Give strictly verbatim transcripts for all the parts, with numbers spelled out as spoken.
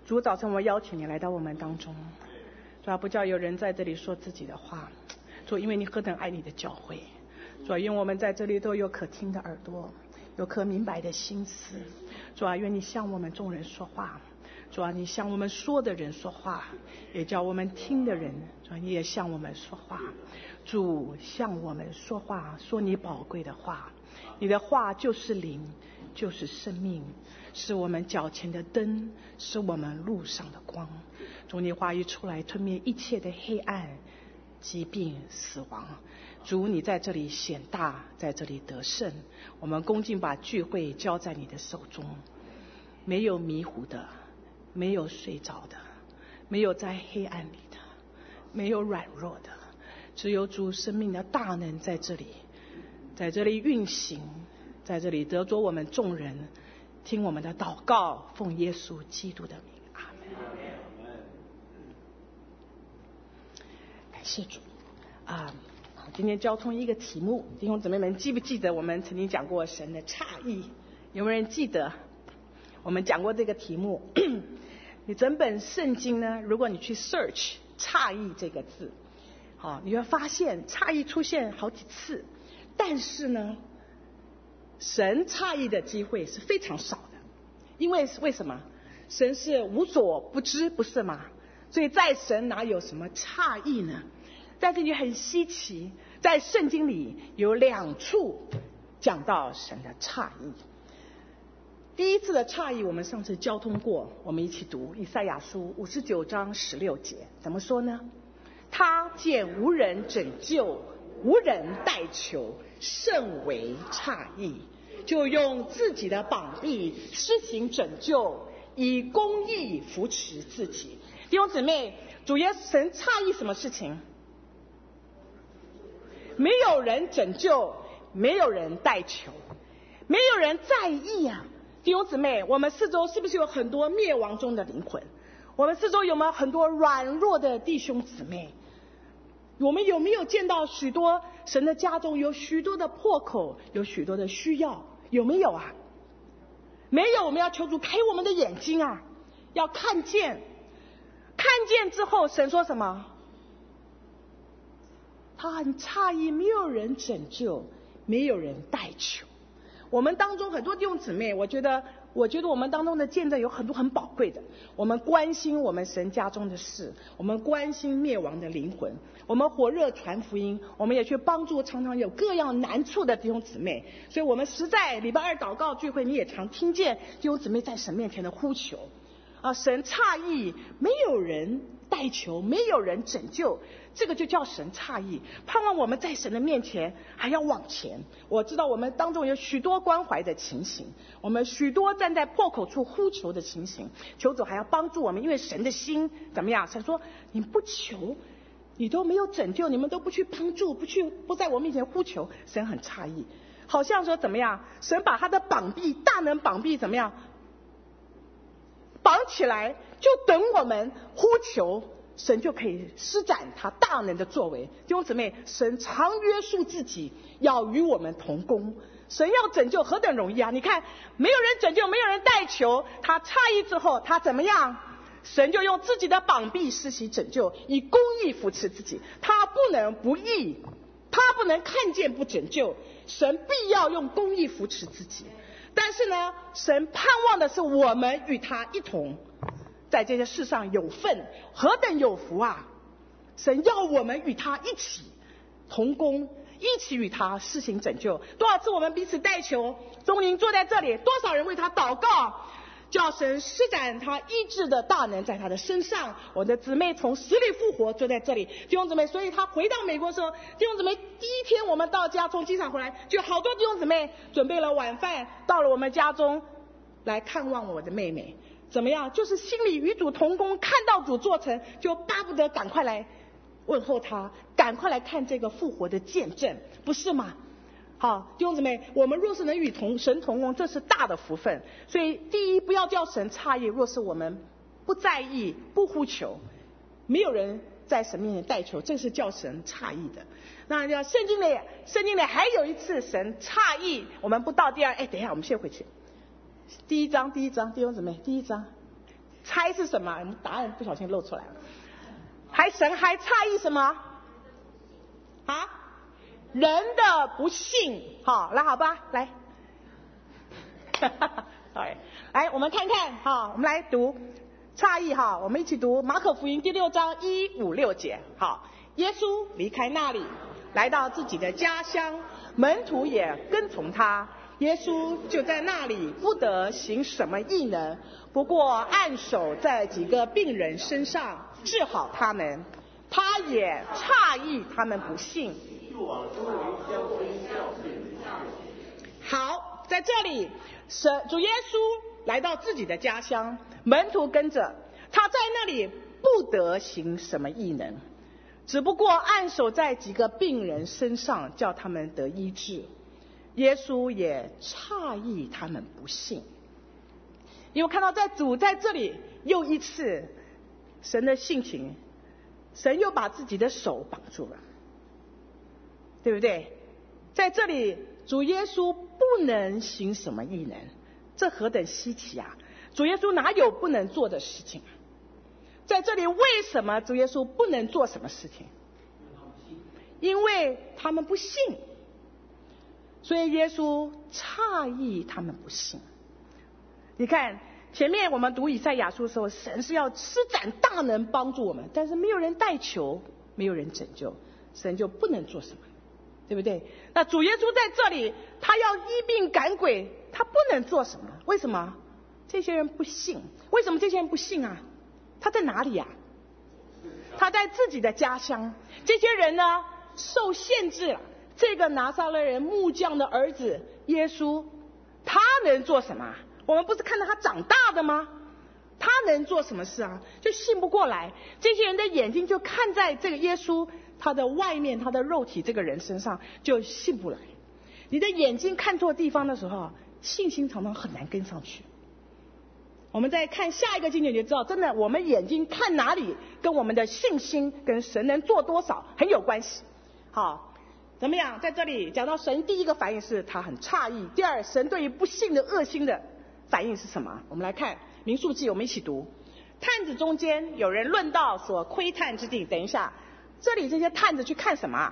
主，早晨我邀请你来到我们当中，主啊，不叫有人在这里说自己的话，主，因为你何等爱你的教会，主啊，愿我们在这里都有可听的耳朵，有颗明白的心思，主啊，愿你向我们众人说话，主啊，你向我们说的人说话，也叫我们听的人，主啊，你也向我们说话，主向我们说话，说你宝贵的话，你的话就是灵，就是生命，是我们脚前的灯，是我们路上的光。主，你话一出来，吞灭一切的黑暗、疾病、死亡。主，你在这里显大，在这里得胜。我们恭敬把聚会交在你的手中，没有迷糊的，没有睡着的，没有在黑暗里的，没有软弱的，只有主生命的大能在这里，在这里运行，在这里得着我们众人。听我们的祷告，奉耶稣基督的名，阿门。感谢主啊！今天交通一个题目，弟兄姊妹们记不记得我们曾经讲过神的诧异？有没有人记得？我们讲过这个题目。你整本圣经呢，如果你去 search 诧异这个字，好，你会发现诧异出现好几次，但是呢，神诧异的机会是非常少的，因为为什么？神是无所不知，不是吗？所以在神哪有什么诧异呢？在这里很稀奇，在圣经里有两处讲到神的诧异。第一次的诧异我们上次交通过，我们一起读以赛亚书五十九章十六节，怎么说呢？他见无人拯救，无人代求，甚为诧异，就用自己的膀臂施行拯救，以公义扶持自己。弟兄姊妹，主耶稣神诧异什么事情？没有人拯救，没有人代求，没有人在意啊！弟兄姊妹，我们四周是不是有很多灭亡中的灵魂？我们四周有没有很多软弱的弟兄姊妹？我们有没有见到许多神的家中有许多的破口，有许多的需要？有没有啊？没有，我们要求主开我们的眼睛啊，要看见。看见之后，神说什么？他很诧异，没有人拯救，没有人代求。我们当中很多弟兄姊妹，我觉得我觉得我们当中的见证有很多很宝贵的。我们关心我们神家中的事，我们关心灭亡的灵魂，我们火热传福音，我们也去帮助常常有各样难处的弟兄姊妹。所以我们实在礼拜二祷告聚会，你也常听见弟兄姊妹在神面前的呼求啊，神诧异，没有人代求，没有人拯救，这个就叫神诧异。盼望我们在神的面前还要往前。我知道我们当中有许多关怀的情形，我们许多站在破口处呼求的情形，求主还要帮助我们，因为神的心怎么样？神说你不求，你都没有拯救，你们都不去帮助，不去不在我面前呼求，神很诧异。好像说怎么样？神把他的膀臂，大能膀臂怎么样？绑起来，就等我们呼求，神就可以施展他大能的作为。弟兄姊妹，神常约束自己，要与我们同工。神要拯救何等容易啊！你看，没有人拯救，没有人代求，他诧异之后，他怎么样？神就用自己的膀臂施行拯救，以公义扶持自己。他不能不义，他不能看见不拯救，神必要用公义扶持自己。但是呢，神盼望的是我们与他一同在这些事上有份，何等有福啊！神要我们与他一起同工，一起与他施行拯救。多少次我们彼此代求，钟灵坐在这里，多少人为他祷告，叫神施展他医治的大能在他的身上。我的姊妹从死里复活，坐在这里，弟兄姊妹，所以他回到美国的时候，弟兄姊妹第一天我们到家，从机场回来，就好多弟兄姊妹准备了晚饭，到了我们家中来看望我的妹妹。怎么样？就是心里与主同工，看到主做成，就巴不得赶快来问候他，赶快来看这个复活的见证，不是吗？好，弟兄姊妹，我们若是能与同神同工，这是大的福分。所以第一，不要叫神诧异，若是我们不在意、不呼求，没有人在神面前代求，这是叫神诧异的。那要圣经里，圣经里还有一次神诧异，我们不到第二，哎，等一下，我们先回去。第一章，第一章，弟兄姊妹，第一章， 猜是什么？答案不小心露出来了。还神还诧异什么？啊？人的不信。好，来好吧，来。来，我们看看哈，我们来读诧异哈，我们一起读马可福音第六章一五六节。好，耶稣离开那里，来到自己的家乡，门徒也跟从他。耶稣就在那里不得行什么异能，不过按手在几个病人身上治好他们。他也诧异他们不信。好，在这里神主耶稣来到自己的家乡，门徒跟着他，在那里不得行什么异能，只不过按手在几个病人身上，叫他们得医治。耶稣也诧异他们不信，因为看到在主在这里又一次神的性情，神又把自己的手绑住了，对不对？在这里主耶稣不能行什么异能，这何等稀奇啊！主耶稣哪有不能做的事情啊？在这里为什么主耶稣不能做什么事情？因为他们不信，所以耶稣诧异他们不信。你看前面我们读以赛亚书的时候，神是要施展大能帮助我们，但是没有人代求，没有人拯救，神就不能做什么，对不对？那主耶稣在这里，他要医病赶鬼，他不能做什么？为什么？这些人不信。为什么这些人不信啊？他在哪里啊？他在自己的家乡。这些人呢，受限制了。这个拿撒勒人木匠的儿子耶稣，他能做什么？我们不是看到他长大的吗？他能做什么事啊？就信不过来。这些人的眼睛就看在这个耶稣他的外面，他的肉体这个人身上，就信不来。你的眼睛看错地方的时候，信心常常很难跟上去。我们再看下一个经节，你就知道，真的我们眼睛看哪里，跟我们的信心跟神能做多少很有关系。好，怎么样？在这里讲到神第一个反应是他很诧异，第二，神对于不信的恶心的反应是什么？我们来看民数记，我们一起读。探子中间有人论到所窥探之地。等一下，这里这些探子去看什么？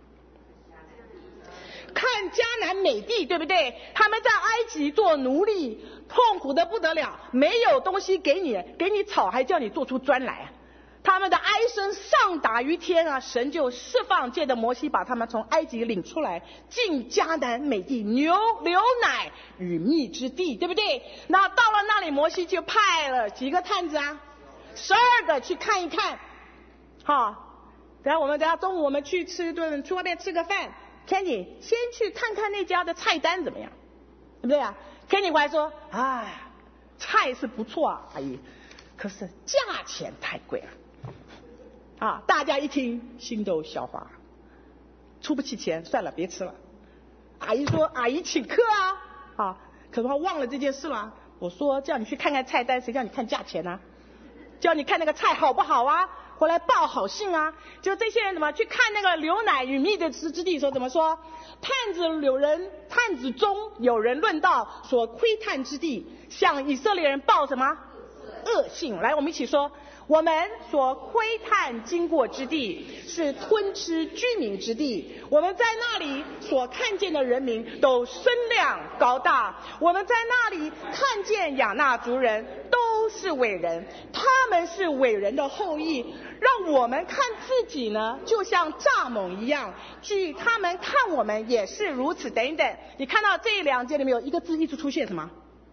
看迦南美地，对不对？他们在埃及做奴隶，痛苦的不得了，没有东西给你，给你草还叫你做出砖来。他们的哀声上达于天啊！神就释放，借着摩西把他们从埃及领出来，进迦南美地，牛流奶与蜜之地，对不对？那到了那里，摩西就派了几个探子啊，十二个去看一看。好，等下我们等下中午我们去吃一顿，去外面吃个饭。Kenny 先去看看那家的菜单怎么样，对不对啊 ？Kenny 过来说，哎，菜是不错啊，阿姨，可是价钱太贵了。啊！大家一听，心都消化了，出不起钱，算了，别吃了。阿姨说：“阿姨请客啊！”啊，可是他忘了这件事了。我说叫你去看看菜单，谁叫你看价钱啊？叫你看那个菜好不好啊？回来报好信啊！就这些人怎么去看那个流奶与蜜的之之地？说怎么说？探子有人，探子中有人论到所窥探之地，向以色列人报什么恶信？来，我们一起说。我们所窥探经过之地，是吞吃居民之地。我们在那里所看见的人民都身量高大。我们在那里看见亚衲族人都是伟人，他们是伟人的后裔。让我们看自己呢，就像蚱蜢一样；据他们看我们也是如此。等等，你看到这两节里面有一个字一直出现什么？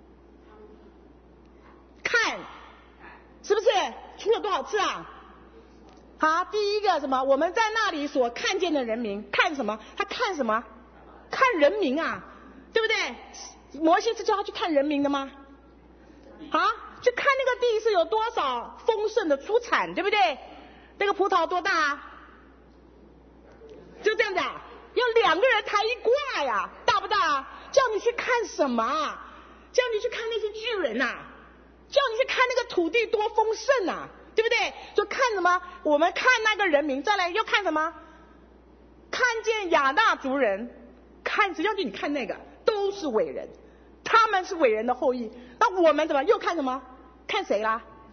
看。是不是出了多少次啊？好，第一个什么？我们在那里所看见的人民，看什么？他看什么？看人民啊，对不对？摩西是叫他去看人民的吗？啊，去看那个地是有多少丰盛的出产，对不对？那个葡萄多大啊？就这样子啊，有两个人抬一挂呀，大不大啊？叫你去看什么啊？叫你去看那些巨人啊，叫你去看那个土地多丰盛啊，对不对？就看什么？我们看那个人民，再来又看什么？看见亚衲族人，看只要你看那个都是伟人，他们是伟人的后裔。那我们怎么又看什么？看谁啦？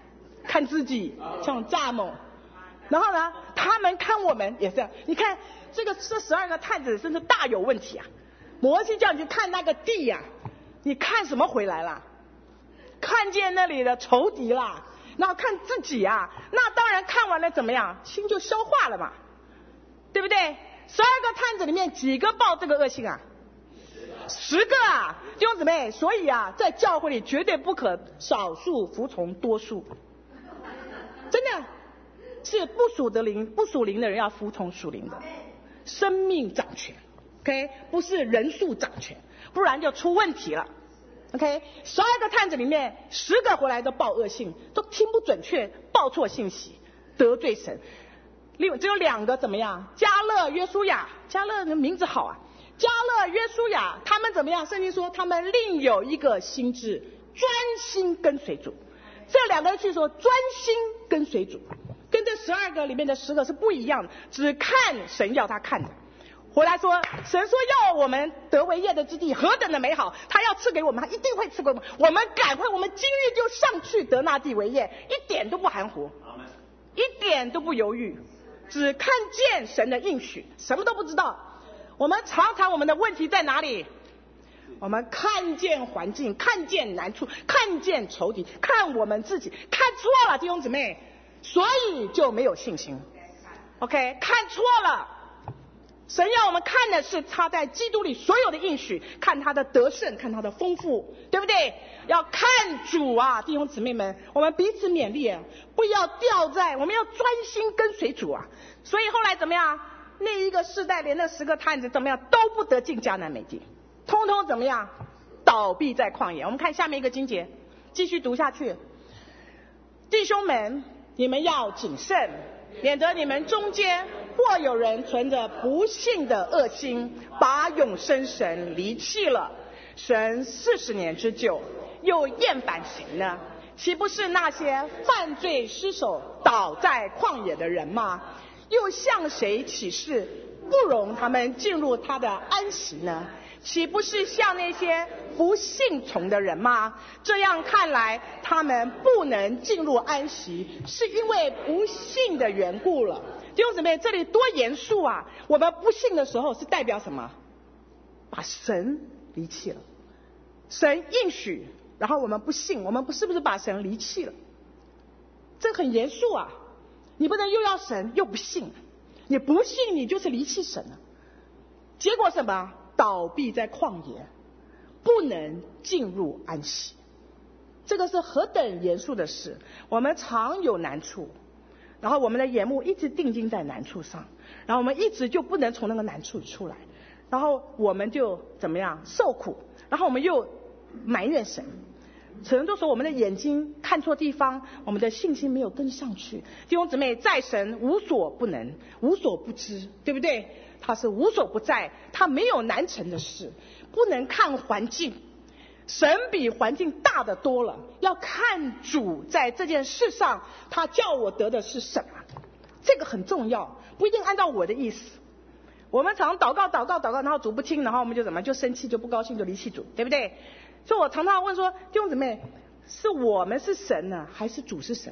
看自己像蚱蜢。然后呢，他们看我们也是这样。你看这个这十二个探子真是大有问题啊！摩西叫你去看那个地呀、啊，你看什么回来了？看见那里的仇敌啦，然后看自己啊，那当然看完了怎么样？心就消化了嘛，对不对？十二个探子里面几个报这个恶性啊？十个啊，弟兄姊妹，所以啊，在教会里绝对不可少数服从多数，真的是不属的灵，不属灵的人要服从属灵的，生命掌权 ，OK， 不是人数掌权，不然就出问题了 ，OK。十二个探子里面，十个回来都报恶信，都听不准确，报错信息，得罪神。另外只有两个怎么样？迦勒、约书亚，迦勒的名字好啊。迦勒、约书亚，他们怎么样？圣经说他们另有一个心志，专心跟随主。这两个人去说专心跟随主，跟这十二个里面的十个是不一样的，只看神要他看的。回来说，神说要我们得为业的之地何等的美好，他要赐给我们，他一定会赐给我们。我们赶快，我们今日就上去得那地为业，一点都不含糊，一点都不犹豫，只看见神的应许，什么都不知道。我们常常我们的问题在哪里？我们看见环境，看见难处，看见仇敌，看我们自己，看错了，弟兄姊妹，所以就没有信心。OK， 看错了。神要我们看的是他在基督里所有的应许，看他的得胜，看他的丰富，对不对？要看主啊，弟兄姊妹们，我们彼此勉励啊，不要掉在，我们要专心跟随主啊。所以后来怎么样？那一个世代连那十个探子怎么样都不得进迦南美地，通通怎么样？倒闭在旷野。我们看下面一个经节，继续读下去。弟兄们，你们要谨慎，免得你们中间或有人存着不信的恶心，把永生神离弃了。神四十年之久，又厌烦谁呢？岂不是那些犯罪失手倒在旷野的人吗？又向谁起誓，不容他们进入他的安息呢？岂不是向那些不信从的人吗？这样看来，他们不能进入安息，是因为不信的缘故了。弟兄姊妹，这里多严肃啊！我们不信的时候是代表什么？把神离弃了，神应许，然后我们不信，我们不是不是把神离弃了？这很严肃啊！你不能又要神又不信，你不信你就是离弃神了。结果什么？倒闭在旷野，不能进入安息。这个是何等严肃的事！我们常有难处，然后我们的眼目一直定睛在难处上，然后我们一直就不能从那个难处出来，然后我们就怎么样受苦，然后我们又埋怨神。很多时候我们的眼睛看错地方，我们的信心没有跟上去。弟兄姊妹，在神无所不能，无所不知，对不对？他是无所不在，他没有难成的事。不能看环境，神比环境大得多了，要看主在这件事上他叫我得的是什么，这个很重要，不一定按照我的意思。我们常祷告祷告祷告，然后主不听，然后我们就怎么就生气，就不高兴，就离弃主，对不对？所以我常常问说，弟兄姊妹，是我们是神呢，还是主是神？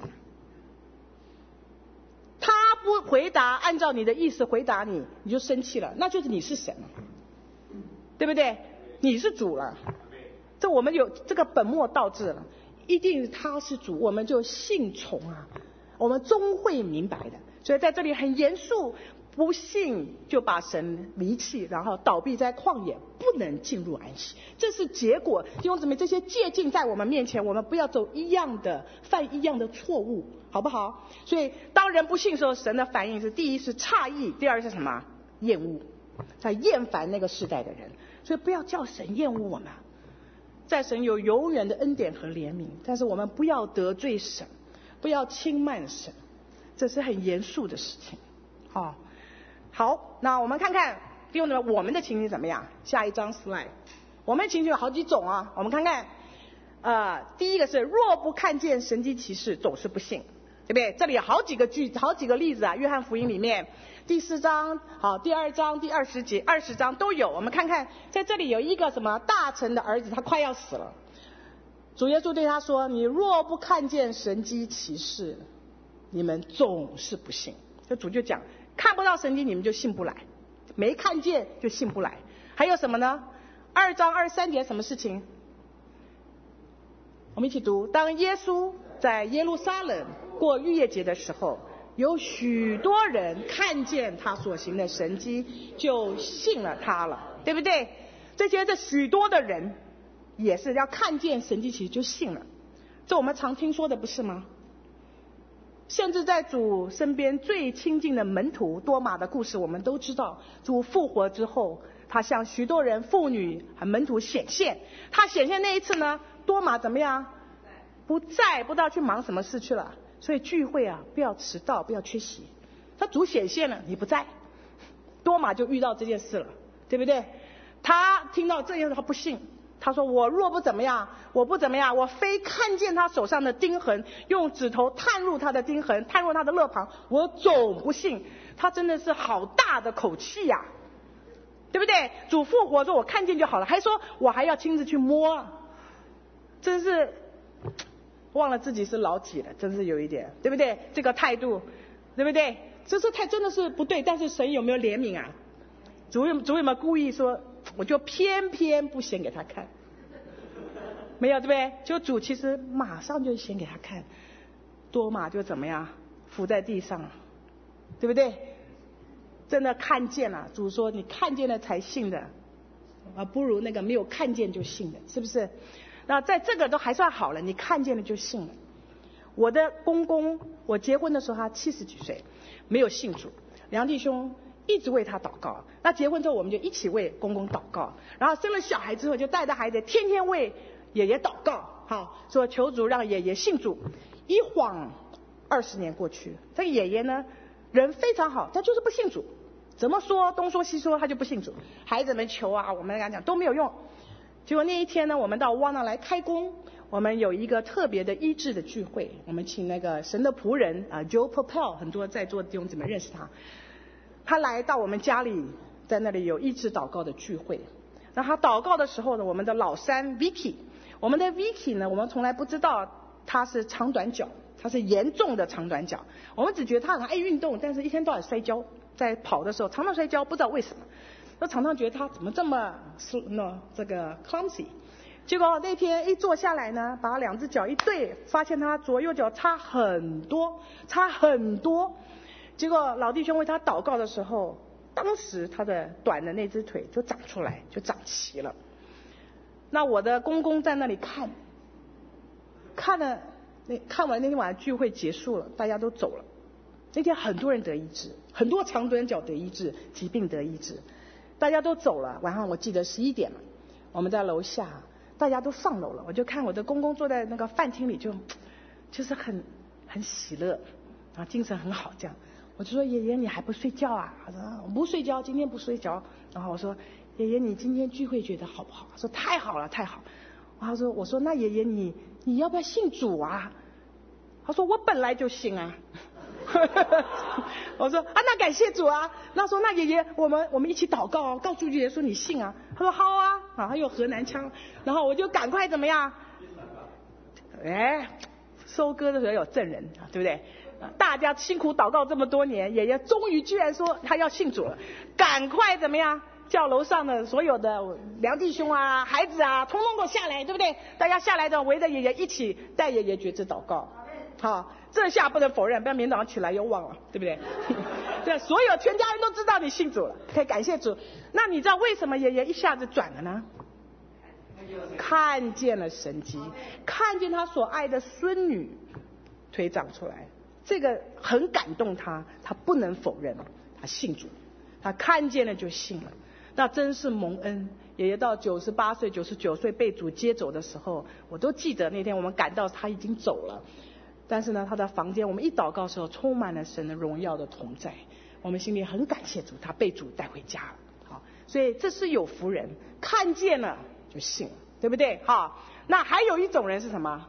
他不回答，按照你的意思回答你，你就生气了，那就是你是神了，对不对？你是主了。这我们有这个本末倒置了，一定他是主，我们就信从啊，我们终会明白的。所以在这里很严肃，不信就把神离弃，然后倒闭在旷野，不能进入安息，这是结果。弟兄姊妹，这些借镜在我们面前，我们不要走一样的，犯一样的错误，好不好？所以当人不信的时候，神的反应是：第一是诧异，第二是什么？厌恶，他厌烦那个世代的人。所以不要叫神厌恶我们，在神有永远的恩典和怜悯，但是我们不要得罪神，不要轻慢神，这是很严肃的事情。哦，好，那我们看看弟兄们我们的情形怎么样？下一张 slide， 我们的情形有好几种啊，我们看看。呃，第一个是若不看见神迹奇事，总是不信，对不对？这里有好几个句，好几个例子啊，约翰福音里面第四章、好第二章、第二十节、二十章都有。我们看看，在这里有一个什么大臣的儿子，他快要死了， 主耶稣对他说，你若不看见神迹奇事，你们总是不信。这主就讲，看不到神迹你们就信不来，没看见就信不来。还有什么呢？二章二三节什么事情？我们一起读。当耶稣在耶路撒冷过逾越节的时候，有许多人看见他所行的神迹，就信了他了，对不对？这些这许多的人也是要看见神迹奇事就信了，这我们常听说的不是吗？甚至在主身边最亲近的门徒多马的故事我们都知道，主复活之后他向许多人妇女和门徒显现，他显现那一次呢，多马怎么样？不在，不知道去忙什么事去了。所以聚会啊，不要迟到，不要缺席。他主显现了，你不在，多马就遇到这件事了，对不对？他听到这件事他不信，他说我若不怎么样，我不怎么样，我非看见他手上的钉痕，用指头探入他的钉痕，探入他的肋旁，我总不信。他真的是好大的口气呀、啊，对不对？主复活说我看见就好了，还说我还要亲自去摸，真是忘了自己是老几了，真是有一点，对不对？这个态度，对不对？这是太真的是不对。但是神有没有怜悯啊？主有主有没有故意说，我就偏偏不显给他看？没有，对不对？就主其实马上就显给他看，多马就怎么样，伏在地上，对不对？真的看见了，主说你看见了才信的，啊，不如那个没有看见就信的，是不是？那在这个都还算好了，你看见了就信了。我的公公，我结婚的时候他七十几岁，没有信主，梁弟兄一直为他祷告。那结婚之后我们就一起为公公祷告，然后生了小孩之后就带着孩子天天为爷爷祷告，好说求主让爷爷信主。一晃二十年过去，这个爷爷呢人非常好，他就是不信主，怎么说东说西说他就不信主，孩子们求啊，我们跟他讲都没有用。结果那一天呢，我们到旺那来开工，我们有一个特别的医治的聚会，我们请那个神的仆人啊 Joe Popel， 很多在座的弟兄姊妹认识他，他来到我们家里，在那里有医治祷告的聚会。那他祷告的时候呢，我们的老三 Vicky， 我们的 Vicky 呢，我们从来不知道他是长短脚，他是严重的长短脚，我们只觉得他很爱运动，但是一天到晚摔跤，在跑的时候常常摔跤，不知道为什么。都常常觉得他怎么这么呢这个 clumsy， 结果那天一坐下来呢，把两只脚一对，发现他左右脚差很多，差很多。结果老弟兄为他祷告的时候，当时他的短的那只腿就长出来，就长齐了。那我的公公在那里看，看了那看完那天晚上聚会结束了，大家都走了。那天很多人得医治，很多长短脚得医治，疾病得医治。大家都走了，晚上我记得十一点了，我们在楼下，大家都上楼了，我就看我的公公坐在那个饭厅里，就就是很很喜乐啊，精神很好这样。我就说爷爷你还不睡觉啊？他说我不睡觉，今天不睡觉。然后我说爷爷你今天聚会觉得好不好？他说太好了太好。他说我说那爷爷你你要不要信主啊？他说我本来就信啊。我说啊，那感谢主啊。那说那爷爷，我们我们一起祷告，告诉爷爷说你信啊。他说好啊，啊，他有河南腔。然后我就赶快怎么样？哎，收割的时候有证人，对不对？大家辛苦祷告这么多年，爷爷终于居然说他要信主了，赶快怎么样？叫楼上的所有的梁弟兄啊、孩子啊，通通都下来，对不对？大家下来的围着爷爷一起带爷爷决志祷告。好，这下不能否认，不然明早上起来又忘了，对不对？这所有全家人都知道你信主了，可以感谢主。那你知道为什么爷爷一下子转了呢？看见了神迹，看见他所爱的孙女腿长出来，这个很感动他，他不能否认，他信主，他看见了就信了，那真是蒙恩。爷爷到九十八岁、九十九岁被主接走的时候，我都记得那天我们赶到他已经走了。但是呢，他的房间我们一祷告的时候，充满了神的荣耀的同在，我们心里很感谢主，他被主带回家了。好，所以这是有福人，看见了就信了，对不对？好，那还有一种人是什么？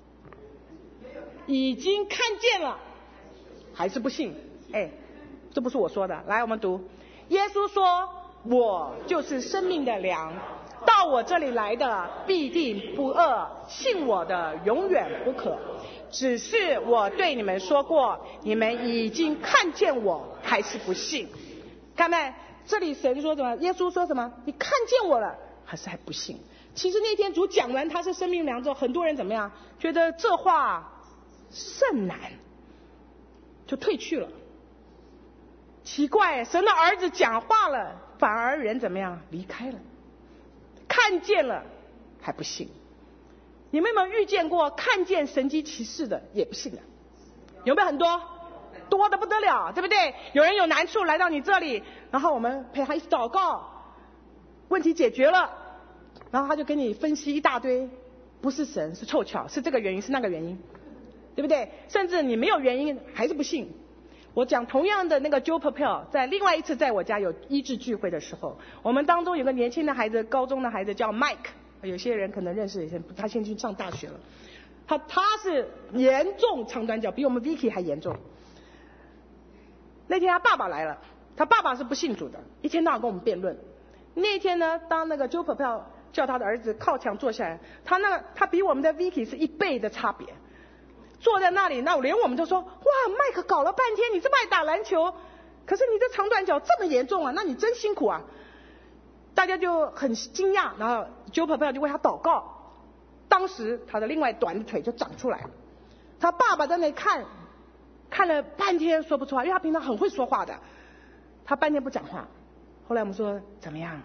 已经看见了，还是不信。哎，这不是我说的，来我们读。耶稣说：“我就是生命的粮， 到我这里来的必定不饿，信我的永远不渴。只是我对你们说过，你们已经看见我，还是不信。看没？这里神说什么？耶稣说什么？你看见我了，还是还不信？其实那天主讲完他是生命粮之后，很多人怎么样？觉得这话甚难，就退去了。奇怪，神的儿子讲话了，反而人怎么样？离开了。看见了还不信。你们有没有遇见过看见神迹奇事的也不信的？有没有很多？多的不得了，对不对？有人有难处来到你这里，然后我们陪他一起祷告，问题解决了，然后他就跟你分析一大堆，不是神，是凑巧，是这个原因，是那个原因，对不对？甚至你没有原因还是不信。我讲同样的那个 Joe Papel， 在另外一次在我家有医治聚会的时候，我们当中有个年轻的孩子，高中的孩子叫 Mike， 有些人可能认识，他现在去上大学了。他他是严重长短脚，比我们 Vicky 还严重。那天他爸爸来了，他爸爸是不信主的，一天到晚跟我们辩论。那天呢，当那个 Joe Papel 叫他的儿子靠墙坐下来，他那个他比我们的 Vicky 是一倍的差别。坐在那里，那连我们都说，哇，麦克搞了半天，你这么爱打篮球，可是你这长短脚这么严重啊，那你真辛苦啊。大家就很惊讶，然后 Joe Papel 就为他祷告。当时他的另外短的腿就长出来了。他爸爸在那里看，看了半天说不出话，因为他平常很会说话的，他半天不讲话。后来我们说怎么样？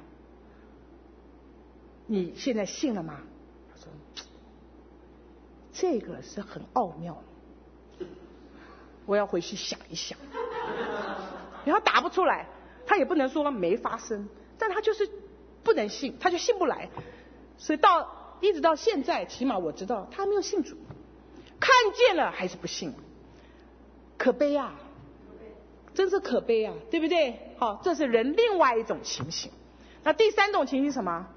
你现在信了吗？他说这个是很奥妙，我要回去想一想。然后打不出来，他也不能说没发生，但他就是不能信，他就信不来。所以到一直到现在，起码我知道他没有信主，看见了还是不信，可悲啊，真是可悲啊，对不对？好，这是人另外一种情形。那第三种情形是什么？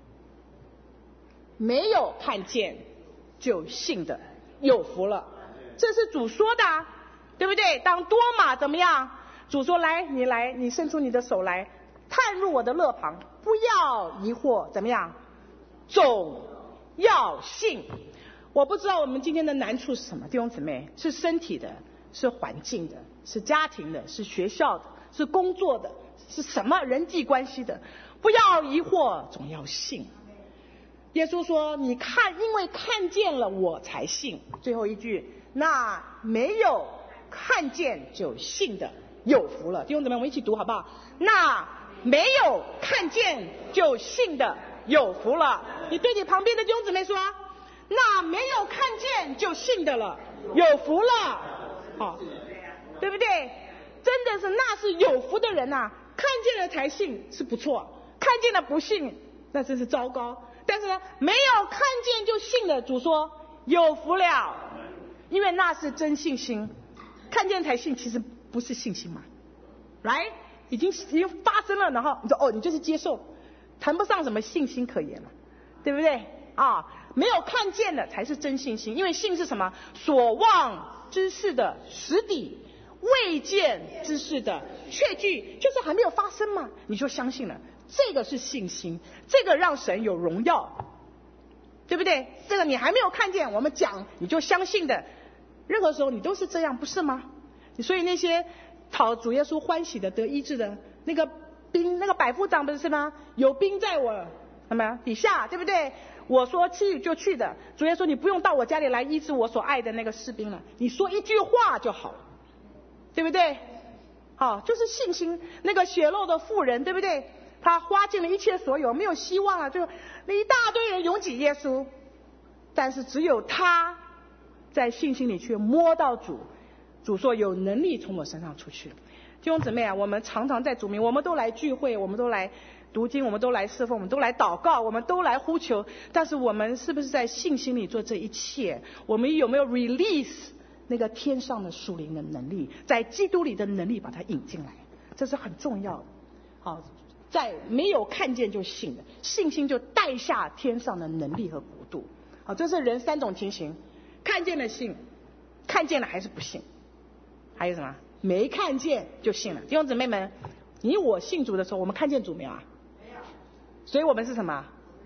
没有看见就信的有福了，这是主说的啊，对不对？当多马怎么样？主说来，你来，你伸出你的手来，探入我的肋旁，不要疑惑，怎么样？总要信。我不知道我们今天的难处是什么，弟兄姊妹，是身体的，是环境的，是家庭的，是学校的，是工作的，是什么人际关系的？不要疑惑，总要信。耶稣说，你看，因为看见了我才信。最后一句，那没有看见就信的有福了。弟兄姊妹，我们一起读好不好？那没有看见就信的有福了。你对你旁边的弟兄姊妹说，那没有看见就信的了有福了。好，对不对？真的是那是有福的人呐、啊，看见了才信是不错，看见了不信那真是糟糕。但是呢，没有看见就信的，主说有福了，因为那是真信心。看见才信，其实不是信心嘛，来，已经已经发生了，然后你说哦，你就是接受，谈不上什么信心可言了，对不对啊？没有看见的才是真信心，因为信是什么？所望之事的实底，未见之事的确据，就是还没有发生嘛，你就相信了。这个是信心，这个让神有荣耀，对不对？这个你还没有看见，我们讲你就相信的，任何时候你都是这样，不是吗？所以那些讨主耶稣欢喜的得医治的那个兵，那个百夫长不是吗？有兵在我什么底下，对不对？我说去就去的，主耶稣你不用到我家里来医治我所爱的那个士兵了，你说一句话就好了，对不对？好，就是信心。那个血漏的妇人，对不对？他花尽了一切所有，没有希望了，就那一大堆人拥挤耶稣，但是只有他在信心里去摸到主，主说有能力从我身上出去。弟兄姊妹啊，我们常常在主名，我们都来聚会，我们都来读经，我们都来侍奉，我们都来祷告，我们都来呼求，但是我们是不是在信心里做这一切？我们有没有 release 那个天上的属灵的能力，在基督里的能力把它引进来？这是很重要的。好，在没有看见就信的，信心就带下天上的能力和国度。好，这是人三种情形：看见了信，看见了还是不信，还有什么？没看见就信了。弟兄姊妹们，你我信主的时候，我们看见主没有啊？没有。所以我们是什么？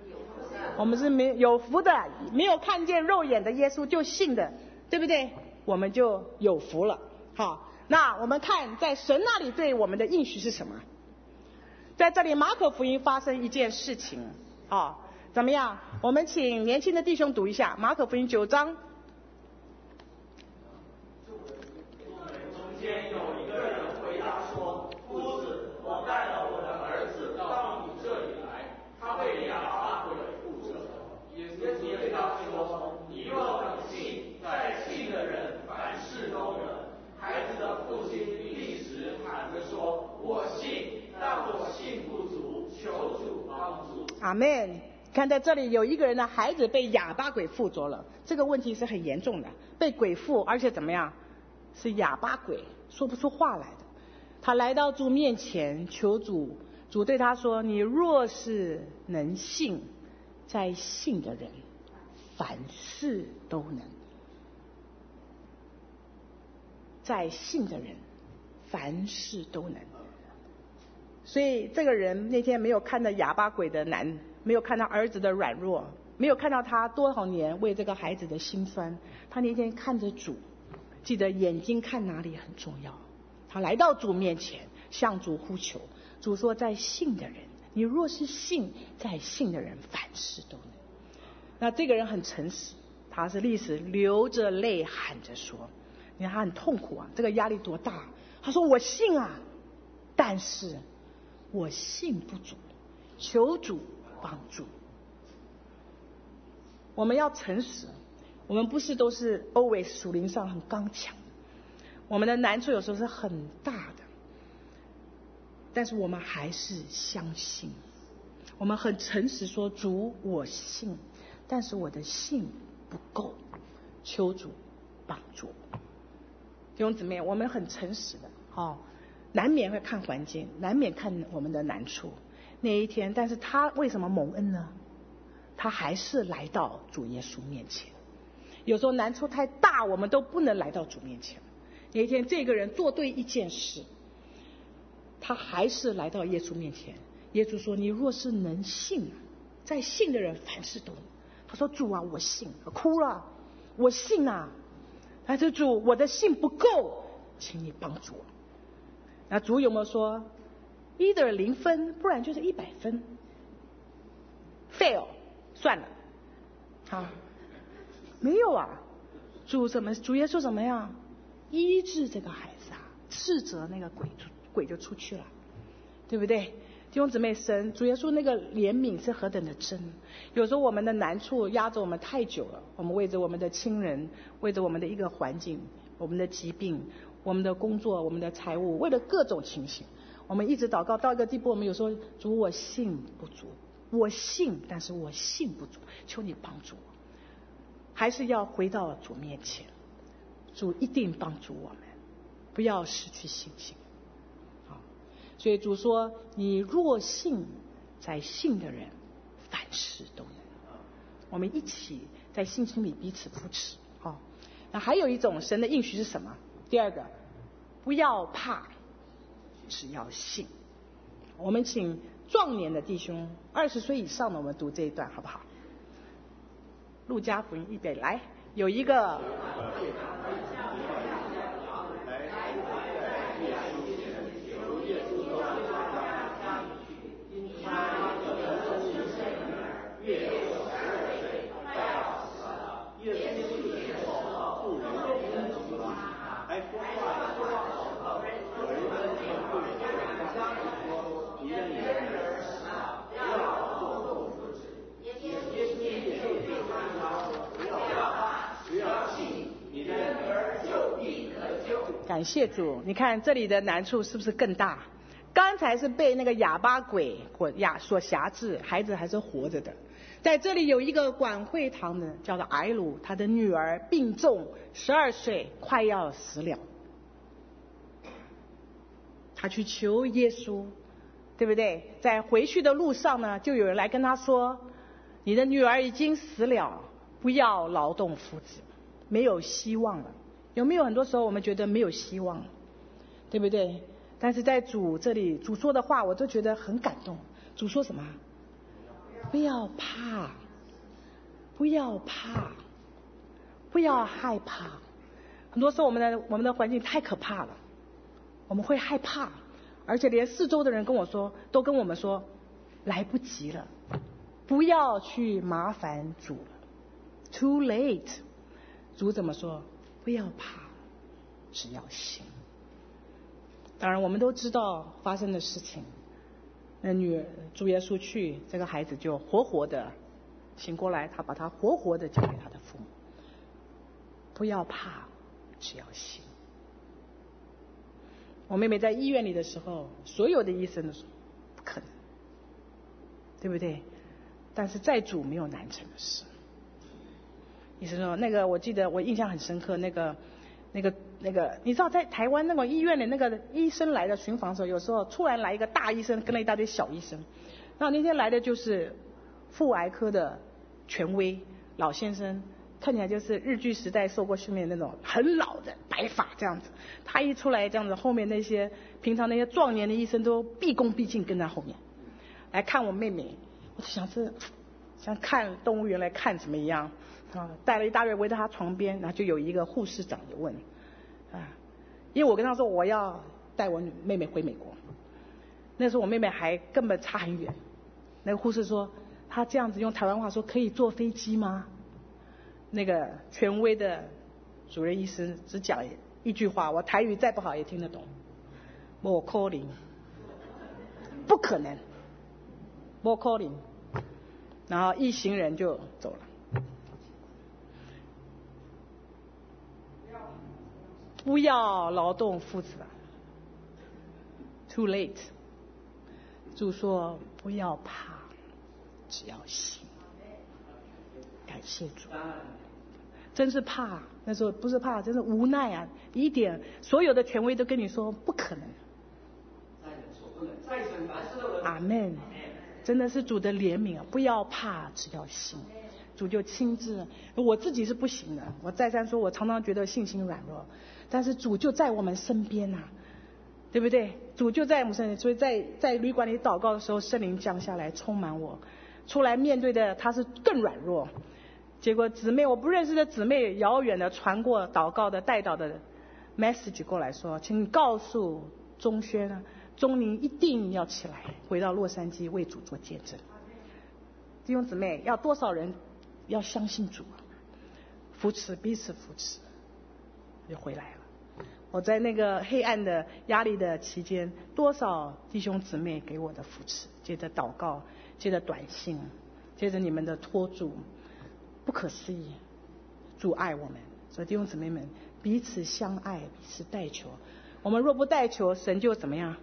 我们是没有福的，没有看见肉眼的耶稣就信的，对不对？我们就有福了。好，那我们看在神那里对我们的应许是什么？在这里马可福音发生一件事情啊，怎么样？我们请年轻的弟兄读一下马可福音九章。 中间有一个人回答说：“夫子，我带了我的儿子到你这里来，他被哑巴鬼附着。”耶稣对他说：“你若肯信，在信的人凡事都能。”孩子的父亲立时喊着说：“我信，但我信不足，求主帮助。” 阿们。看在这里有一个人的孩子被哑巴鬼附着了，这个问题是很严重的，被鬼附，而且怎么样？是哑巴鬼，说不出话来的。他来到主面前求主，主对他说：“你若是能信，在信的人凡事都能。”在信的人凡事都能。所以这个人那天没有看到哑巴鬼的难，没有看到儿子的软弱，没有看到他多少年为这个孩子的辛酸，他那天看着主，记得眼睛看哪里很重要。他来到主面前向主呼求，主说：“在信的人，你若是信，在信的人凡事都能。”那这个人很诚实，他是历史流着泪喊着说，你看他很痛苦啊，这个压力多大。他说：“我信啊，但是我信不足，求主帮助。”我们要诚实，我们不是都是 always 属灵上很刚强，我们的难处有时候是很大的，但是我们还是相信，我们很诚实说：“主，我信，但是我的信不够，求主帮助。”弟兄姊妹，我们很诚实的，哦，难免会看环境，难免看我们的难处。那一天，但是他为什么蒙恩呢？他还是来到主耶稣面前。有时候难处太大，我们都不能来到主面前。那一天，这个人做对一件事，他还是来到耶稣面前。耶稣说：“你若是能信，在信的人凡事都能。”他说：“主啊，我信。”哭了，我信啊。但是主，我的信不够，请你帮助我。那主有没有说 either 零分，不然就是一百分 fail 算了？好，没有啊。主怎么？主耶稣怎么样医治这个孩子啊？斥责那个鬼，鬼就出去了，对不对？弟兄姊妹，神主耶稣那个怜悯是何等的真。有时候我们的难处压着我们太久了，我们为着我们的亲人，为着我们的一个环境，我们的疾病，我们的工作，我们的财务，为了各种情形，我们一直祷告到一个地步，我们有时候主，我信不足，我信，但是我信不足，求你帮助我。还是要回到主面前，主一定帮助我们，不要失去信心。所以主说：“你若信，在信的人凡事都能。”我们一起在信心里彼此扶持。好，那还有一种神的应许是什么？第二个，不要怕，只要信。我们请壮年的弟兄，二十岁以上的，我们读这一段好不好？路加福音预备来，有一个。感谢主，你看这里的难处是不是更大？刚才是被那个哑巴鬼或哑所辖制，孩子还是活着的。在这里有一个管会堂的叫做埃鲁，他的女儿病重，十二岁，快要死了。他去求耶稣，对不对？在回去的路上呢，就有人来跟他说：“你的女儿已经死了，不要劳动夫子，没有希望了。”有没有很多时候我们觉得没有希望，对不对？但是在主这里，主说的话我都觉得很感动。主说什么？不要怕， 不要怕，不要害怕。很多时候我们的我们的环境太可怕了，我们会害怕，而且连四周的人跟我说，都跟我们说，来不及了，不要去麻烦主了 ，too late。主怎么说？不要怕，只要信。当然，我们都知道发生的事情。那女儿主耶稣去，这个孩子就活活的醒过来，他把他活活的交给他的父母。不要怕，只要信。我妹妹在医院里的时候，所有的医生都说不可能，对不对？但是在主没有难成的事。医生说，那个我记得我印象很深刻，那个那个那个，你知道在台湾那个医院的那个医生来的巡访的时候，有时候突然来一个大医生，跟了一大堆小医生。然后那天来的就是妇癌科的权威老先生，看起来就是日据时代受过训练那种很老的白发这样子。他一出来这样子，后面那些平常那些壮年的医生都毕恭毕敬跟在后面来看我妹妹。我就想这像看动物园来看怎么样啊？带了一大堆围在他床边，然后就有一个护士长就问啊，因为我跟他说我要带我妹妹回美国，那时候我妹妹还根本差很远。那个护士说，他这样子用台湾话说，可以坐飞机吗？那个权威的主任医师只讲一句话，我台语再不好也听得懂，不可能，不可能，不可能。然后一行人就走了。不要劳动夫子了 ，too late。主说不要怕，只要信。感谢主，真是怕，那时候不是怕，真是无奈啊！一点所有的权威都跟你说不可能。阿们，真的是主的怜悯啊！不要怕，只要信。主就亲自，我自己是不行的。我再三说，我常常觉得信心软弱，但是主就在我们身边呐、啊，对不对？主就在我们身边，所以在在旅馆里祷告的时候，圣灵降下来充满我，出来面对的他是更软弱。结果姊妹，我不认识的姊妹，遥远的传过祷告的带祷的 message 过来说，请你告诉钟轩啊，钟宁一定要起来，回到洛杉矶为主做见证。弟兄姊妹，要多少人要相信主啊？扶持，彼此扶持，就回来了。我在那个黑暗的压力的期间，多少弟兄姊妹给我的扶持，接着祷告，接着短信，接着你们的托住，不可思议，主爱我们。所以弟兄姊妹们，彼此相爱，彼此代求。我们若不代求，神就怎么样？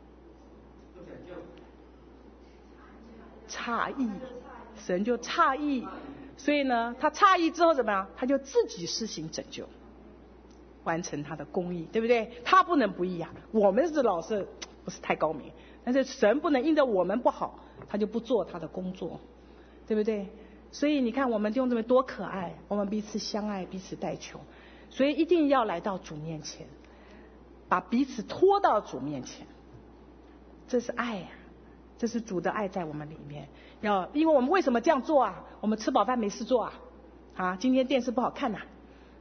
诧异，神就诧异。所以呢，他诧异之后怎么样？他就自己施行拯救，完成他的公义，对不对？他不能不义啊，我们是老是不是太高明，但是神不能因着我们不好，他就不做他的工作，对不对？所以你看我们弟兄姊妹多可爱，我们彼此相爱，彼此代求。所以一定要来到主面前，把彼此拖到主面前，这是爱啊，这是主的爱在我们里面。要，因为我们为什么这样做啊？我们吃饱饭没事做啊，啊，今天电视不好看呐、啊。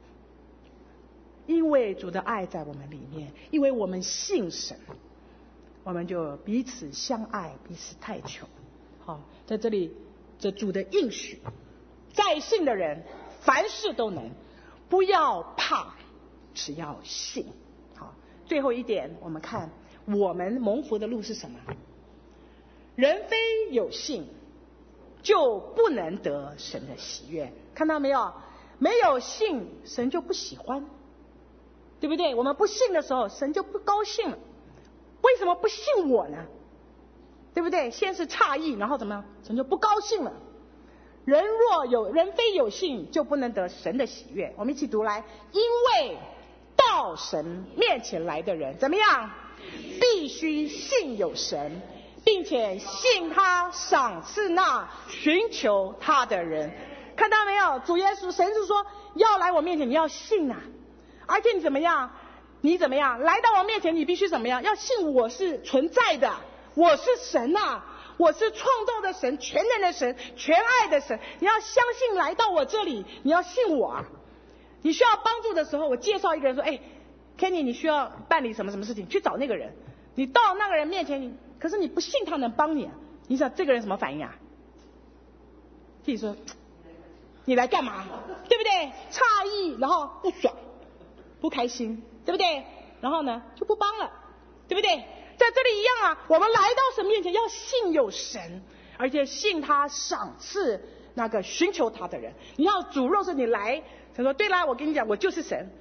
因为主的爱在我们里面，因为我们信神，我们就彼此相爱，彼此代求。好，在这里这主的应许，在信的人凡事都能，不要怕，只要信。好，最后一点，我们看我们蒙福的路是什么？人非有信，就不能得神的喜悦。看到没有？没有信，神就不喜欢，对不对？我们不信的时候，神就不高兴了。为什么不信我呢？对不对？先是诧异，然后怎么样？神就不高兴了。人若有人非有信，就不能得神的喜悦。我们一起读来，因为到神面前来的人怎么样？必须信有神，并且信他赏赐那寻求他的人。看到没有？主耶稣神是说要来我面前，你要信啊！而且你怎么样？你怎么样？来到我面前，你必须怎么样？要信我是存在的，我是神啊！ 我是创造的神，全能的神，全爱的神。你要相信来到我这里，你要信我啊。你需要帮助的时候，我介绍一个人说，哎 Kenny 你需要办理什么什么事情，去找那个人。你到那个人面前，你可是你不信他能帮你啊，你想这个人什么反应啊？自己说你来干嘛，对不对？诧异，然后不爽不开心，对不对？然后呢就不帮了，对不对？在这里一样啊，我们来到神面前要信有神，而且信他赏赐那个寻求他的人。你要主若是你来，他说对啦，我跟你讲我就是神，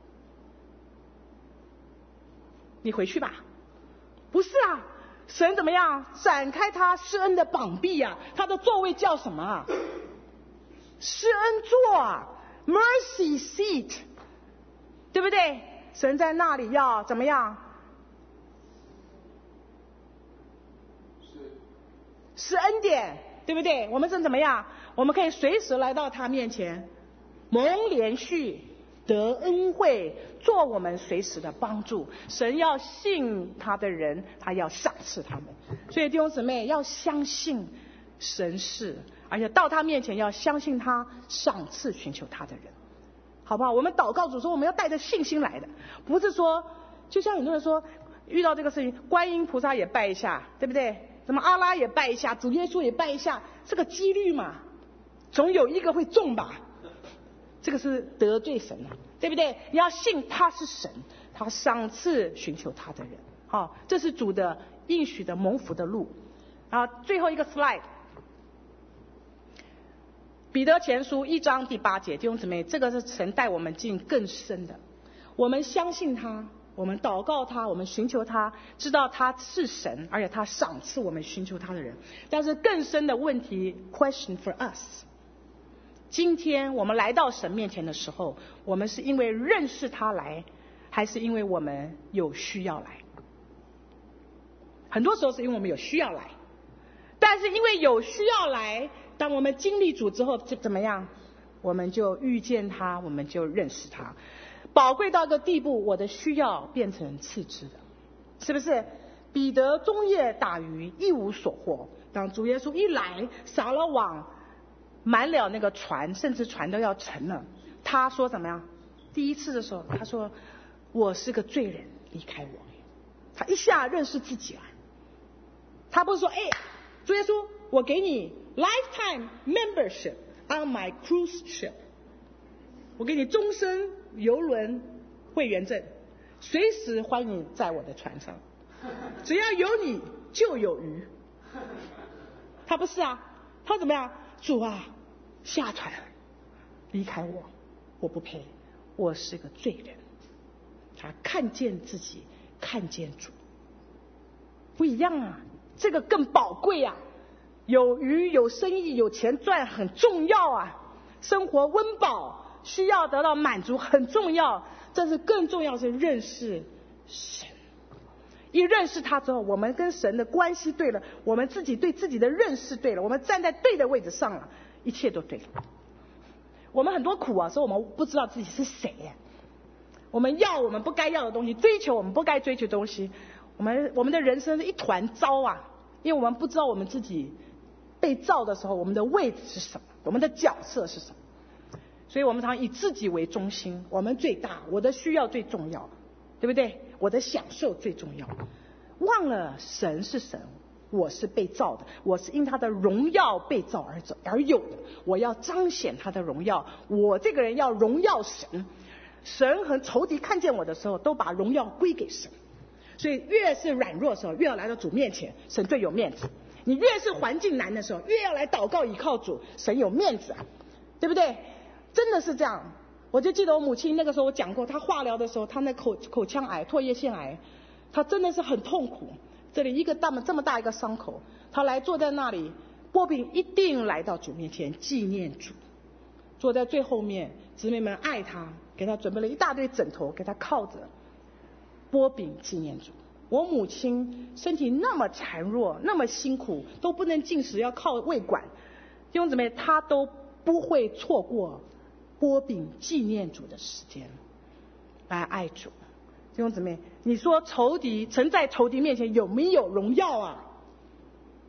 你回去吧。不是啊，神怎么样展开他施恩的膀臂啊，他的座位叫什么啊？施恩座啊， mercy seat， 对不对？神在那里要怎么样？施恩典，对不对？我们是怎么样？我们可以随时来到他面前，蒙连续得恩惠，做我们随时的帮助。神要信他的人，他要赏赐他们。所以弟兄姊妹要相信神是，而且到他面前要相信他赏赐寻求他的人，好不好？我们祷告主说我们要带着信心来的，不是说就像很多人说遇到这个事情，观音菩萨也拜一下，对不对？什么阿拉也拜一下，主耶稣也拜一下，这个几率嘛，总有一个会中吧。这个是得罪神了，对不对？你要信他是神，他赏赐寻求他的人。好，这是主的应许的蒙福的路。啊，最后一个 slide， 彼得前书一章第八节，弟兄姊妹，这个是神带我们进更深的。我们相信他，我们祷告他，我们寻求他，知道他是神，而且他赏赐我们寻求他的人。但是更深的问题 question for us，今天我们来到神面前的时候，我们是因为认识他来，还是因为我们有需要来？很多时候是因为我们有需要来，但是因为有需要来，当我们经历主之后就怎么样？我们就遇见他，我们就认识他，宝贵到一个地步，我的需要变成次之的，是不是？彼得终夜打鱼，一无所获。当主耶稣一来，撒了网，满了那个船，甚至船都要沉了。他说怎么样？第一次的时候，他说：“我是个罪人，离开我。”他一下认识自己了。他不是说：“哎，主耶稣，我给你 lifetime membership on my cruise ship， 我给你终身邮轮会员证，随时欢迎在我的船上，只要有你就有鱼。”他不是啊，他怎么样？主啊，下船，离开我，我不配，我是个罪人。他看见自己，看见主，不一样啊，这个更宝贵啊。有鱼有生意有钱赚很重要啊，生活温饱需要得到满足很重要，但是更重要是认识神。一认识他之后，我们跟神的关系对了，我们自己对自己的认识对了，我们站在对的位置上了，一切都对了。我们很多苦啊，所以我们不知道自己是谁呀。我们要我们不该要的东西，追求我们不该追求的东西，我们我们的人生是一团糟啊，因为我们不知道我们自己被造的时候，我们的位置是什么，我们的角色是什么。所以我们常以自己为中心，我们最大，我的需要最重要，对不对？我的享受最重要，忘了神是神，我是被造的，我是因他的荣耀被造而走而有的，我要彰显他的荣耀，我这个人要荣耀神。神和仇敌看见我的时候，都把荣耀归给神。所以越是软弱的时候，越要来到主面前，神最有面子。你越是环境难的时候，越要来祷告倚靠主，神有面子啊，对不对？真的是这样。我就记得我母亲那个时候我讲过，她化疗的时候，她那口口腔癌、唾液腺癌，她真的是很痛苦。这里一个大这么大一个伤口，她来坐在那里，波饼一定来到主面前纪念主，坐在最后面，姊妹们爱她，给她准备了一大堆枕头给她靠着，波饼纪念主。我母亲身体那么孱弱，那么辛苦，都不能进食，要靠胃管，弟兄姊妹，她都不会错过波饼纪念主的时间来爱主。弟兄姊妹，你说仇敌曾在仇敌面前有没有荣耀啊？太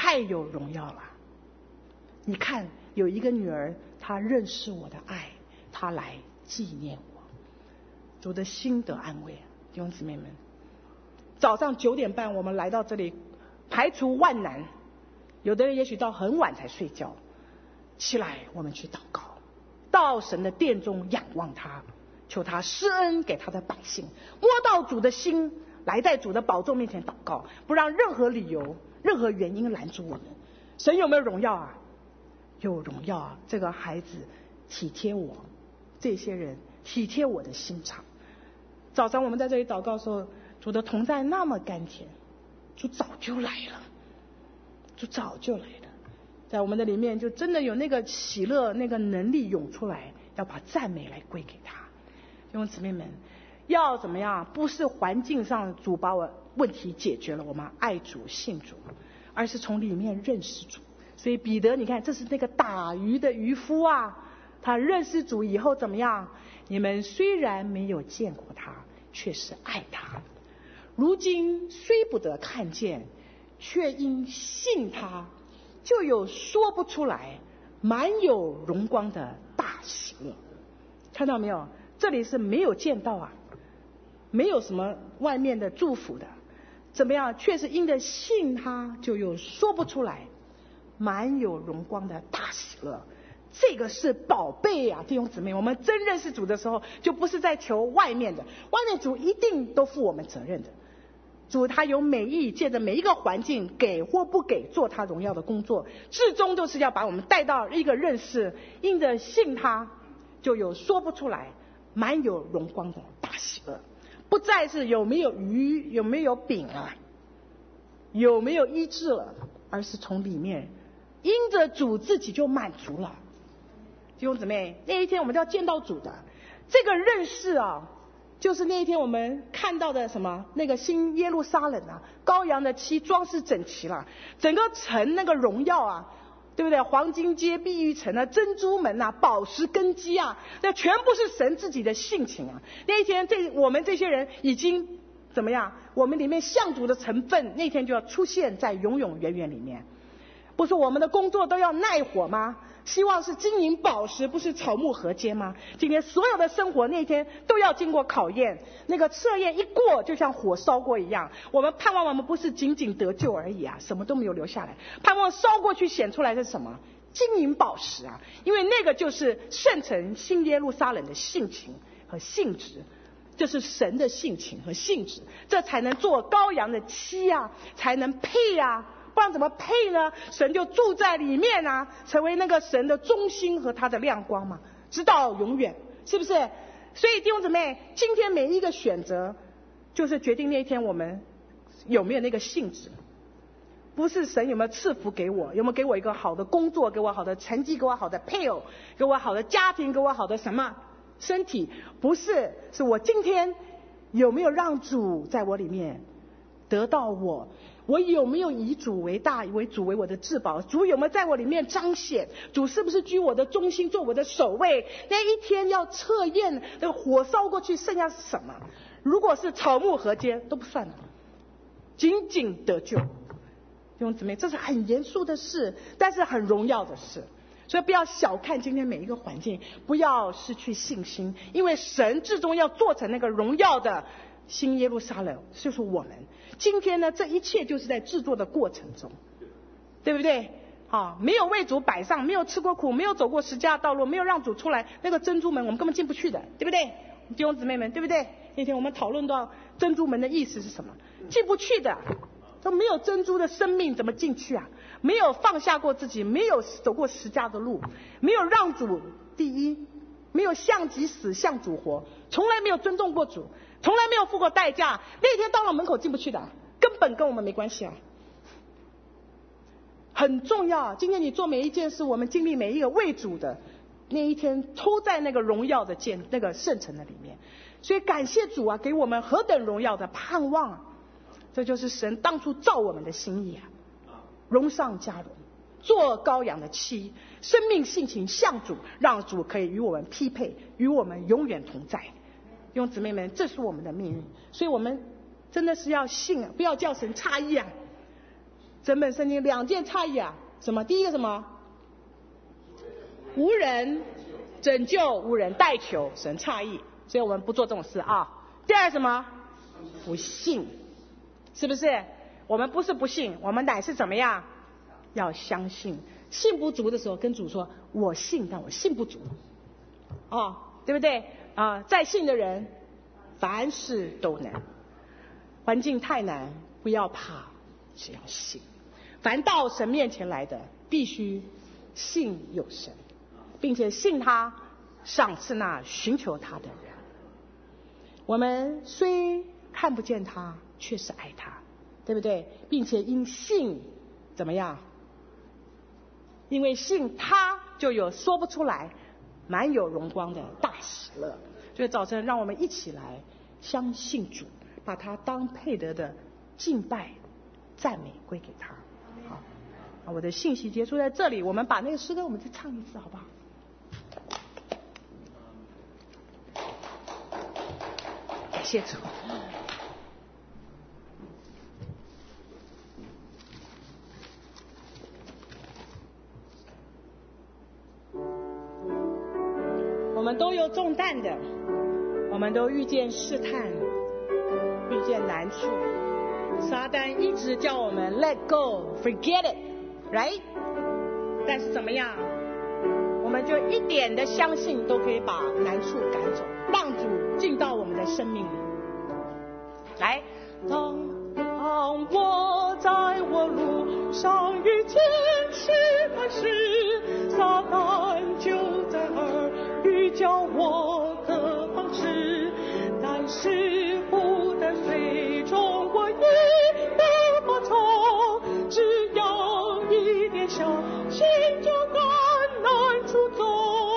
太有荣耀了。你看，有一个女儿，她认识我的爱，她来纪念我，主的心得安慰。弟兄姊妹们，早上九点半我们来到这里，排除万难，有的人也许到很晚才睡觉，起来我们去祷告，到神的殿中仰望他，求他施恩给他的百姓，摸到主的心，来在主的宝座面前祷告，不让任何理由任何原因拦住我们。神有没有荣耀啊？有荣耀啊！这个孩子体贴我，这些人体贴我的心肠。早上我们在这里祷告的时候，主的同在那么甘甜，主早就来了，主早就来了，在我们的里面就真的有那个喜乐，那个能力涌出来，要把赞美来归给他。弟兄姊妹们，要怎么样？不是环境上主把我问题解决了，我们爱主信主，而是从里面认识主。所以彼得，你看，这是那个打鱼的渔夫啊，他认识主以后怎么样？你们虽然没有见过他，却是爱他。如今虽不得看见，却因信他，就有说不出来满有荣光的大喜乐。看到没有？这里是没有见到啊，没有什么外面的祝福的，怎么样？却是因着信他，就有说不出来满有荣光的大喜乐。这个是宝贝啊，弟兄姊妹，我们真认识主的时候，就不是在求外面的，外面主一定都负我们责任的。主他有美意，借着每一个环境给或不给做他荣耀的工作，至终都是要把我们带到一个认识，因着信他，就有说不出来满有荣光的大喜乐。不再是有没有鱼，有没有饼啊，有没有医治了，而是从里面因着主自己就满足了。弟兄姊妹，那一天我们就要见到主的这个认识啊，就是那一天我们看到的什么？那个新耶路撒冷啊，羔羊的漆装饰整齐了，整个城那个荣耀啊，对不对？黄金街、碧玉城啊，珍珠门啊，宝石根基啊，那全部是神自己的性情啊。那一天，这我们这些人已经怎么样？我们里面像主的成分，那天就要出现在永永远远里面。不是我们的工作都要耐火吗？希望是金银宝石，不是草木禾秸吗？今天所有的生活那天都要经过考验，那个测验一过，就像火烧过一样。我们盼望我们不是仅仅得救而已啊，什么都没有留下来，盼望烧过去显出来是什么？金银宝石啊！因为那个就是圣城新耶路撒冷的性情和性质，这是神的性情和性质，这才能做羔羊的妻啊，才能配啊。不然怎么配呢？神就住在里面啊，成为那个神的中心和他的亮光嘛，直到永远，是不是？所以弟兄姊妹，今天每一个选择，就是决定那一天我们有没有那个性质。不是神有没有赐福给我，有没有给我一个好的工作，给我好的成绩，给我好的配偶，给我好的家庭，给我好的什么身体？不是，是我今天有没有让主在我里面得到我。我有没有以主为大，为主为我的至宝？主有没有在我里面彰显？主是不是居我的中心，做我的首位？那一天要测验，那个火烧过去，剩下是什么？如果是草木禾秸都不算了，仅仅得救。弟兄姊妹，这是很严肃的事，但是很荣耀的事。所以不要小看今天每一个环境，不要失去信心，因为神至终要做成那个荣耀的新耶路撒冷，就是我们。今天呢，这一切就是在制作的过程中，对不对？啊，没有为主摆上，没有吃过苦，没有走过十字架道路，没有让主出来，那个珍珠门我们根本进不去的，对不对？弟兄姊妹们，对不对？那天我们讨论到珍珠门的意思是什么？进不去的，都没有珍珠的生命怎么进去啊？没有放下过自己，没有走过十字架的路，没有让主第一，没有向己死向主活，从来没有尊重过主，从来没有付过代价，那天到了门口进不去的，根本跟我们没关系啊。很重要，今天你做每一件事，我们经历每一个为主的那一天，都在那个荣耀的建那个圣城的里面。所以感谢主啊，给我们何等荣耀的盼望啊！这就是神当初造我们的心意啊，荣上加荣，做羔羊的妻，生命性情像主，让主可以与我们匹配，与我们永远同在。弟兄姊妹们，这是我们的命运，所以我们真的是要信啊，不要叫神诧异啊。 整本圣经两件诧异啊，什么？第一个什么？无人拯救，无人代求，神诧异，所以我们不做这种事啊。第二什么？不信，是不是？我们不是不信，我们乃是怎么样？要相信。信不足的时候，跟主说：“我信，但我信不足。”哦，对不对？啊，在信的人，凡事都能。环境太难，不要怕，只要信。凡到神面前来的，必须信有神，并且信他赏赐那寻求他的人。我们虽看不见他，却是爱他，对不对？并且因信怎么样？因为信他，就有说不出来满有荣光的大喜乐。所以早晨让我们一起来相信主，把他当配得的敬拜赞美归给他。好，我的信息结束在这里，我们把那个诗歌我们再唱一次好不好？感谢主。我们都有重担的，我们都遇见试探，遇见难处，撒旦一直叫我们 let go forget it right， 但是怎么样，我们就一点的相信都可以把难处赶走，让主进到我们的生命里。来，当当我在我路上遇见试探时，撒旦就在耳语教我的方式，但是不但最终我一得报酬，只要一点小心就敢难处走。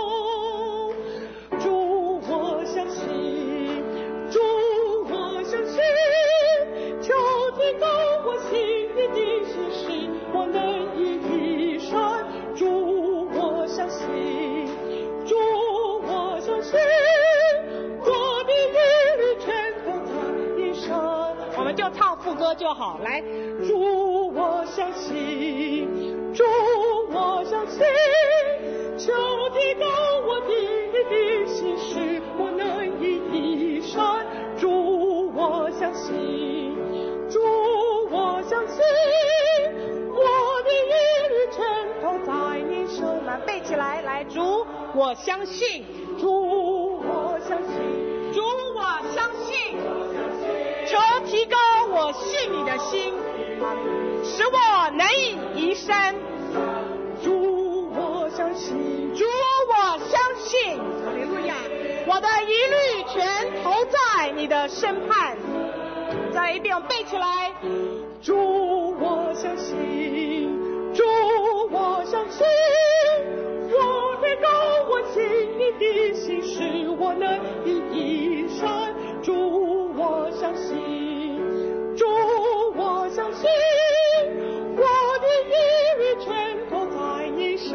主我相信，主我相信，求提高我心里的心事，我能一一闪。主我相信，主我相信，我的一律全都在你身。我们就唱副歌就好，来，主我相信，主我相信，求提高我的的心事，我能一一闪。主我相信，主我相信，我的一律全都在你手。来背起来，来，主我相信，主我相信，主我相信，求提高我信你的心，使我能以移山。主我相信，主我相信，哈利路亚，我的一律全投在你的审判。再来一遍，我背起来，主我相信，主我相信，我提高我心里的心事，我能以一闪。主我相信，主我相信，我的一律全投在你身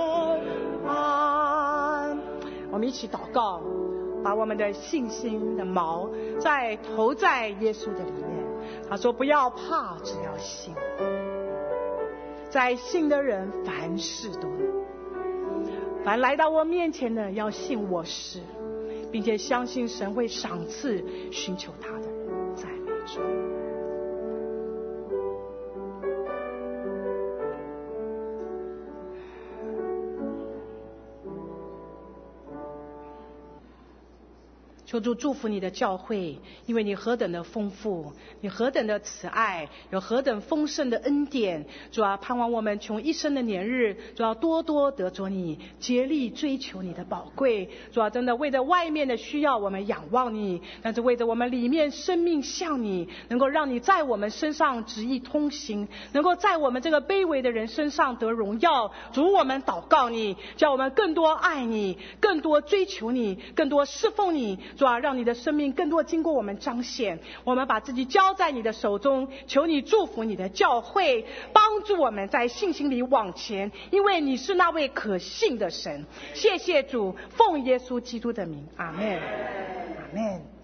旁。我们一起祷告，把我们的信心的锚再投在耶稣的里面。他说不要怕，只要信。在信的人凡事都能。凡来到我面前的，要信我是，并且相信神会赏赐寻求他的人。赞美主。求主祝福你的教会，因为你何等的丰富，你何等的慈爱，有何等丰盛的恩典。主啊，盼望我们穷一生的年日，主要多多得着你，竭力追求你的宝贵。主啊，真的为着外面的需要我们仰望你，但是为着我们里面生命向你，能够让你在我们身上旨意通行，能够在我们这个卑微的人身上得荣耀。主，我们祷告你，叫我们更多爱你，更多追求你，更多侍奉你。主啊，让你的生命更多经过我们彰显。我们把自己交在你的手中，求你祝福你的教会，帮助我们在信心里往前，因为你是那位可信的神。谢谢主，奉耶稣基督的名，阿们，阿们。